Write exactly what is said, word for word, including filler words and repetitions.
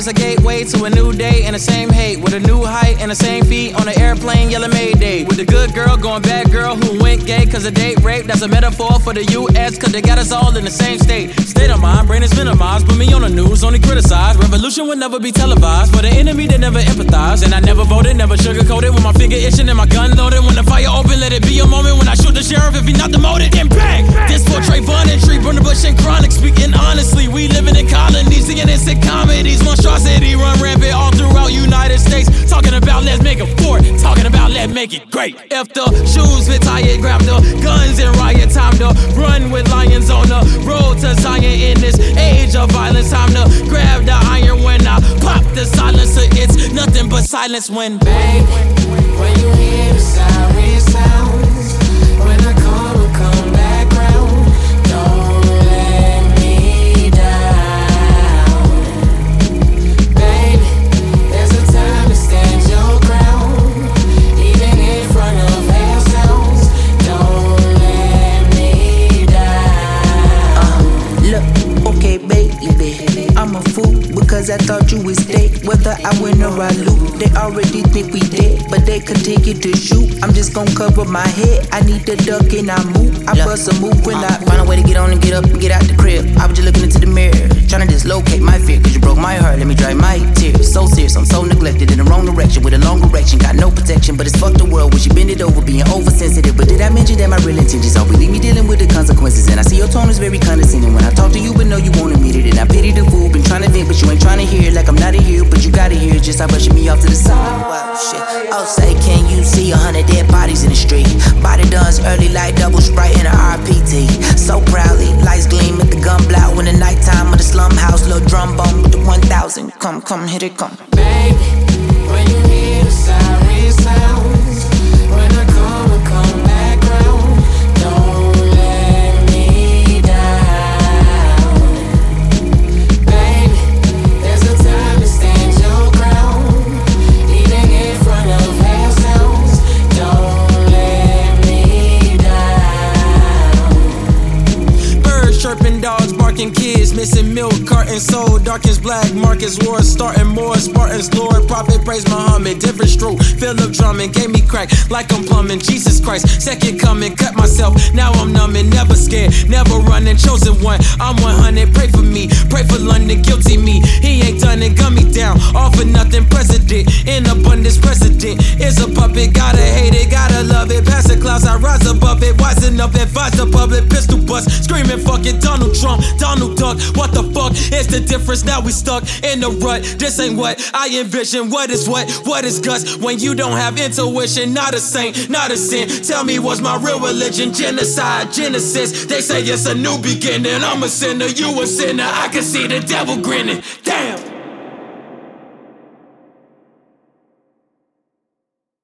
is a gateway to a new day and the same hate. With a new height and the same feet on an airplane yelling Mayday. With the good girl going bad girl who went gay cause of date rape. That's a metaphor for the U S cause they got us all in the same state. State of mind, brain is minimized. Put me on the news, only criticized. Revolution will never be televised. For the enemy they never empathize. And I never voted, never sugarcoated. With my finger itching and my gun loaded. When the fire open, let it be a moment when I shoot the sheriff if he not demoted. Then bang! This for Trayvon and Tree, burn the bush and chronic. Speaking honestly, we living in colonies, singing innocent comedies. Monstrosity run rampant all throughout United States. Talking about let's make it fort, talking about let's make it great. If the shoes fit tight, grab the guns and riot. Time to run with lions on the road to Zion in this age of violence. Time to grab the iron when I pop the silencer. It's nothing but silence when, babe, when you hear the siren sounds, when I come, I come back round. Don't let me down, baby. There's a time to stand your ground, even in front of hell sounds. Don't let me down. Uh, look, okay, baby, I'm a fool because I thought you was dead. Whether I win or I lose, they already think we dead, but they continue to shoot. I'm just gon' cover my head. I need to duck and I move. I Look, bust a move when uh, I find a way to get on and get up and get out the crib. I was just looking into the mirror, trying to dislocate my fear, cause you broke my heart, let me dry my tears. So serious, I'm so neglected, in the wrong direction, with a long erection. Got no protection, but it's fuck the world when she bend it over, being oversensitive. But did I mention that my real intentions are we leave me dealing with the consequences? And I see your tone is very condescending when I talk to you, but know you won't admit it. And I pity the fool, been trying to vent, but you ain't trying to hear it. Like I'm not in here, but you gotta hear it. Just stop rushing me off to the side. Wow, shit. Oh, say, can you see a hundred dead bodies in the street? Body duns early like double Sprite in a R P T. So proudly, lights gleam at the gun block when the nighttime of the slum house. Little drum bone with the one thousand. Come, come, hit it, come. Baby, when you hear the siren sounds, when I come, I come back round. Don't let me down, baby. There's a time to stand your ground, even in front of hell sounds. Don't let me down. birds chirping, dogs barking, kids missing milk cartons. So dark as black Marcus wars starting more. Spartans, Lord, prophet, praise Muhammad. Different stroke, Philip drumming, gave me crack like I'm plumbing. Jesus Christ, second coming, cut myself. Now I'm numbing, never scared, never running. Chosen one, I'm one hundred. Pray for me, pray for London, guilty me. He ain't done it, gun me down. All for nothing, president in abundance. President is a puppet, gotta hate it, gotta love it. Pass the clouds, I rise above it. Wisen up, advise the public. Pistol bust, screaming, fuck it. Donald Trump, Donald Duck. What the fuck is the difference? Now we stuck in the rut. This ain't what I envision. What is what? What is guts? When you don't have intuition, not a saint, not a sin. Tell me what's my real religion? Genocide, Genesis. They say it's a new beginning. I'm a sinner, you a sinner. I can see the devil grinning. Damn.